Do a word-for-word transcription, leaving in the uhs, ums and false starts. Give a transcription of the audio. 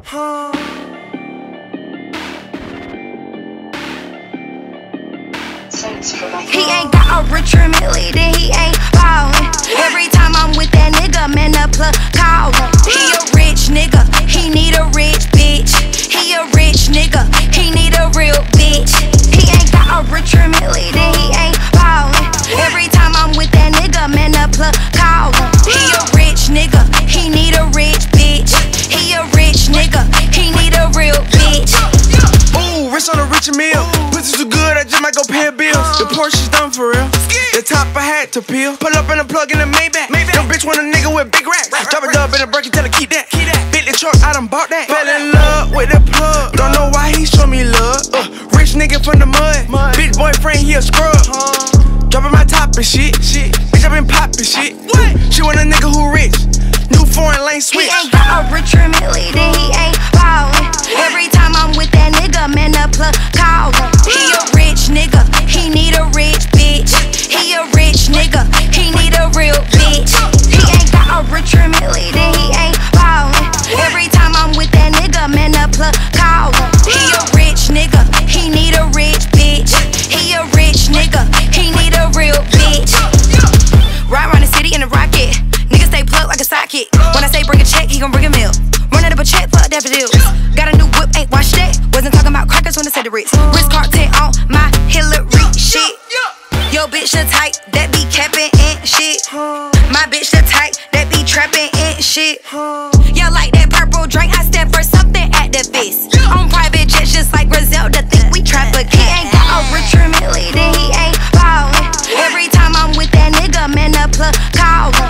He ain't got a richer milli, then he ain't ballin'. Every time I'm with that nigga, man, the plug callin'. He a rich nigga, he need a rich bitch. He a rich nigga, he need a real bitch. He ain't got a richer milli, then he ain't ballin'. Every time I'm with that nigga, man, the plug callin'. He a rich nigga, he need a rich bitch. He a rich nigga, he need a real bitch. Ooh, rich on a rich meal. Pussy too good, I just might go pay bills. The Porsche's done for real. The top I had to peel. Pull up in a plug in the Maybach. Yo, bitch want a nigga with big racks. Drop a dub in a Birkin, tell her keep that. Bentley truck, I done bought that. Fell in love with the plug. Don't know why he show me love. Uh, rich nigga from the mud. Bitch boyfriend, he a scrub. Dropping my top and shit. Bitch, I been poppin' shit. She want a nigga who rich. New foreign lane switch. He ain't got a richer milli, then he ain't ballin'. Every time I'm with that nigga, man, the plug callin'. He a rich nigga, he need a rich bitch. He a rich nigga, he need a real bitch. He ain't got a richer milli, then he ain't ballin'. Every time I'm with that nigga, man, the plug callin'. He a rich nigga, he need a rich bitch. He a rich nigga, he need a real bitch. Ride around the city in a rocket. Niggas stay plugged like a socket. When I say bring a check, he gon' bring a meal. Running up a check for daffodils. Got a new whip, ain't watched that. Wasn't talking about crackers when I said the Ritz. Wrist cartel on my Hillary shit. Yo, bitch the type that be capping and shit. My bitch the type that be trapping and shit. Yeah, like that purple drink, I stand for something activist. On private jets, just like Griselda, think we trap a kid. He ain't got a richer milli, then he ain't ballin'. Every time I'm with that nigga, man, the plug callin'.